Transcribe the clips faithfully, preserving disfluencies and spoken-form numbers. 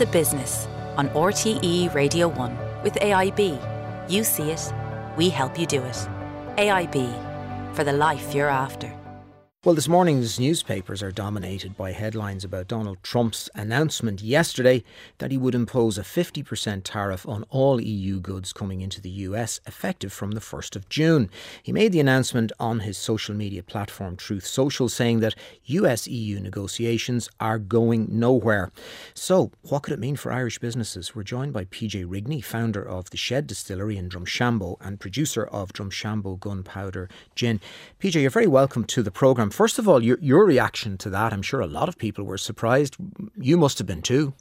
The Business on R T E Radio one with A I B. You see it, we help you do it. A I B, for the life you're after. Well, this morning's newspapers are dominated by headlines about Donald Trump's announcement yesterday that he would impose a fifty percent tariff on all E U goods coming into the U S, effective from the first of June. He made the announcement on his social media platform Truth Social, saying that U S E U negotiations are going nowhere. So, what could it mean for Irish businesses? We're joined by P J Rigney, founder of the Shed Distillery in Drumshanbo and producer of Drumshanbo Gunpowder Gin. P J, you're very welcome to the programme. First of all, your, your reaction to that, I'm sure a lot of people were surprised. You must have been too.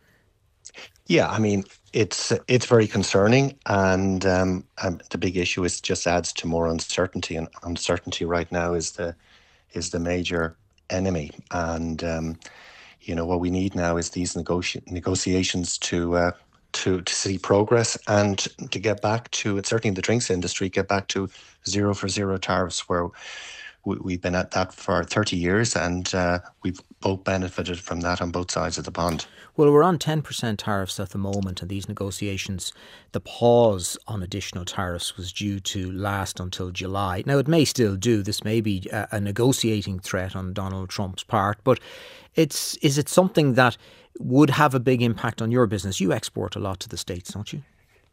Yeah, I mean, it's it's very concerning, and um, um, the big issue is it just adds to more uncertainty, and uncertainty right now is the is the major enemy. And um, you know what we need now is these negoti- negotiations to uh, to to see progress and to get back to, certainly in the drinks industry, get back to zero for zero tariffs, where we've been at that for thirty years, and uh, we've both benefited from that on both sides of the pond. Well, we're on ten percent tariffs at the moment, and these negotiations, the pause on additional tariffs was due to last until July. Now, it may still do. This may be a, a negotiating threat on Donald Trump's part, but it's is it something that would have a big impact on your business? You export a lot to the States, don't you?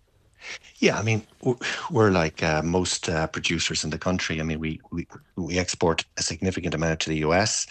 Yeah, I mean, we're like uh, most uh, producers in the country. I mean, we, we we export a significant amount to the U S.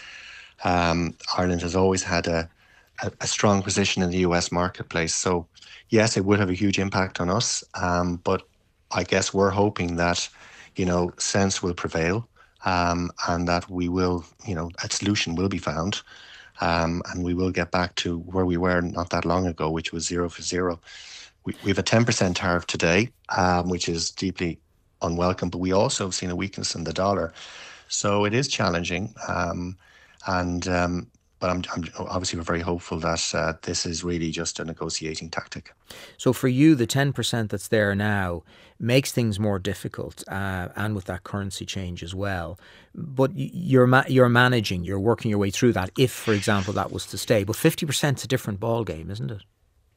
Um, Ireland has always had a, a, a strong position in the U S marketplace. So, yes, it would have a huge impact on us. Um, but I guess we're hoping that, you know, sense will prevail, um, and that we will, you know, a solution will be found. Um, and we will get back to where we were not that long ago, which was zero for zero. We, we have a ten percent tariff today, um, which is deeply unwelcome, but we also have seen a weakness in the dollar. So it is challenging. Um, and um, But I'm, I'm obviously we're very hopeful that uh, this is really just a negotiating tactic. So for you, the ten percent that's there now makes things more difficult, uh, and with that currency change as well. But you're ma- you're managing, you're working your way through that if, for example, that was to stay. But fifty percent is a different ballgame, isn't it?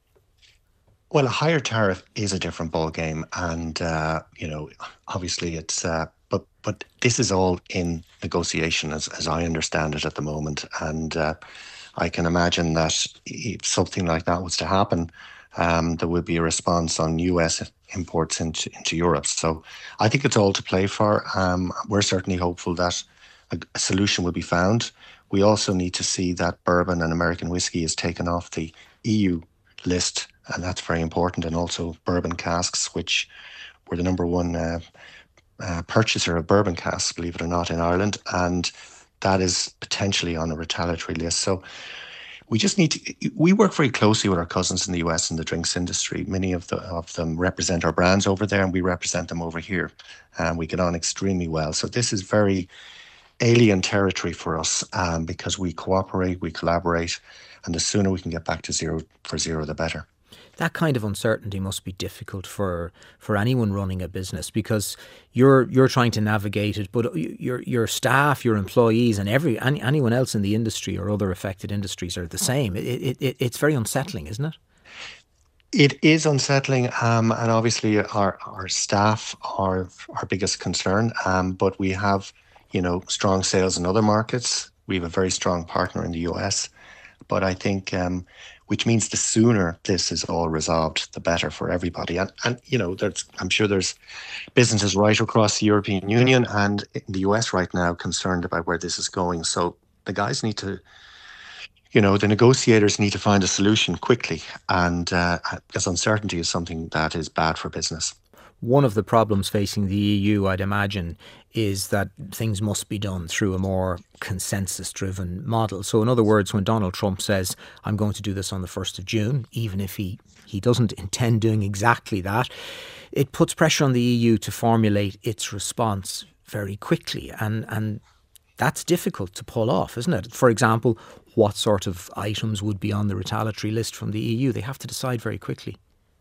Well, a higher tariff is a different ballgame, and uh, you know, obviously it's. Uh, but but this is all in negotiation, as as I understand it at the moment, and uh, I can imagine that if something like that was to happen, um, there would be a response on U S imports into into Europe. So I think it's all to play for. Um, we're certainly hopeful that a, a solution will be found. We also need to see that bourbon and American whiskey is taken off the E U list. And that's very important. And also bourbon casks, which were the number one uh, uh, purchaser of bourbon casks, believe it or not, in Ireland. And that is potentially on a retaliatory list. So we just need to, we work very closely with our cousins in the U S in the drinks industry. Many of, the, of them represent our brands over there, and we represent them over here. And we get on extremely well. So this is very alien territory for us, um, because we cooperate, we collaborate, and the sooner we can get back to zero for zero, the better. That kind of uncertainty must be difficult for, for anyone running a business, because you're you're trying to navigate it, but your your staff, your employees, and every any, anyone else in the industry or other affected industries are the same. It, it, it it's very unsettling, isn't it? It is unsettling, um, and obviously our our staff are our biggest concern. Um, but we have, you know, strong sales in other markets. We have a very strong partner in the U S, but I think. Um, Which means the sooner this is all resolved, the better for everybody. And, and you know, there's, I'm sure there's businesses right across the European Union and in the U S right now concerned about where this is going. So the guys need to, you know, the negotiators need to find a solution quickly. And uh, because uncertainty is something that is bad for business. One of the problems facing the E U, I'd imagine, is that things must be done through a more consensus-driven model. So in other words, when Donald Trump says, I'm going to do this on the first of June, even if he, he doesn't intend doing exactly that, it puts pressure on the E U to formulate its response very quickly. And, and that's difficult to pull off, isn't it? For example, what sort of items would be on the retaliatory list from the E U? They have to decide very quickly.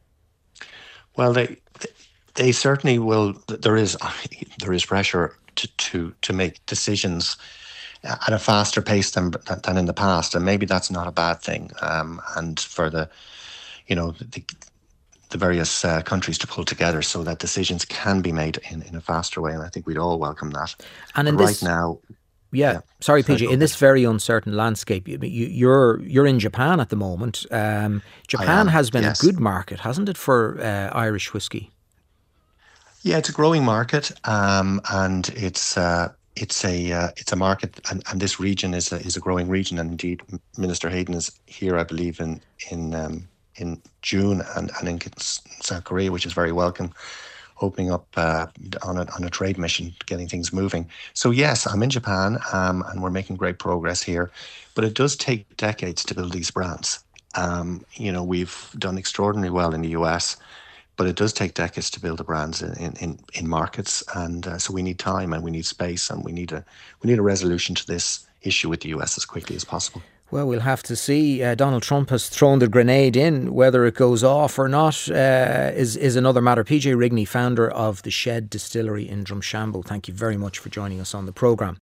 Well, they... they They certainly will. There is there is pressure to, to, to make decisions at a faster pace than than in the past, and maybe that's not a bad thing. Um, and for the, you know, the, the various uh, countries to pull together so that decisions can be made in, in a faster way, and I think we'd all welcome that. And in but this, right now, yeah, yeah sorry, sorry, P J, in this very uncertain landscape, you, you, you're you're in Japan at the moment. Um, Japan has been yes. a good market, hasn't it, for uh, Irish whiskey? Yeah, it's a growing market, um, and it's uh, it's a uh, it's a market, and, and this region is a, is a growing region. And indeed, Minister Hayden is here, I believe, in in um, in June, and, and in South Korea, which is very welcome, opening up uh, on a on a trade mission, getting things moving. So yes, I'm in Japan, um, and we're making great progress here, but it does take decades to build these brands. Um, you know, we've done extraordinarily well in the U S, but it does take decades to build the brands in in, in markets, and uh, so we need time and we need space, and we need a we need a resolution to this issue with the U S as quickly as possible. Well, we'll have to see. Uh, Donald Trump has thrown the grenade in. Whether it goes off or not uh, is is another matter. P J Rigney, founder of the Shed Distillery in Drumshanbo, thank you very much for joining us on the programme.